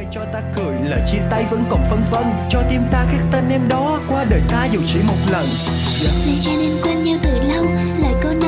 cho ta cười, lời chia tay vẫn còn phân vân, cho tim ta khắc tên em đó qua đời ta dù chỉ một lần. Lời cha nên quên nhau từ lâu, lời cô